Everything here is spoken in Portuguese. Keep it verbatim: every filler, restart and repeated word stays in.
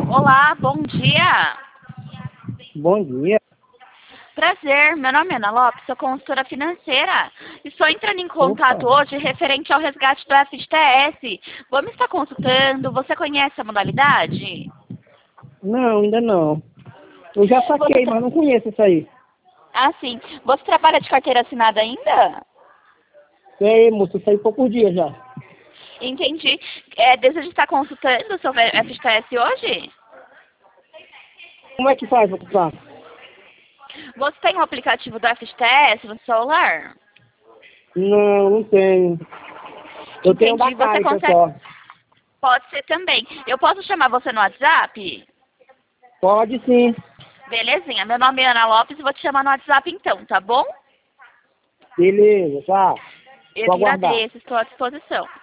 Olá, bom dia. Bom dia. Prazer, meu nome é Ana Lopes, sou consultora financeira. Estou entrando em contato Opa. hoje referente ao resgate do F G T S. Vamos estar consultando, você conhece a modalidade? Não, ainda não. Eu já saquei, Você... mas não conheço isso aí. Ah, sim. Você trabalha de carteira assinada ainda? E aí, moço, eu saí poucos dias já. Entendi. É, deseja estar consultando sobre F G T S hoje? Como é que faz pra comprar? Você tem o aplicativo do F G T S no celular? Não, não tenho. Eu tenho da Entendi. Você Caixa consegue... só. Pode ser também. Eu posso chamar você no WhatsApp? Pode sim. Belezinha. Meu nome é Ana Lopes e vou te chamar no WhatsApp então, tá bom? Beleza, tá. Eu Vou que aguardar. agradeço, estou à disposição.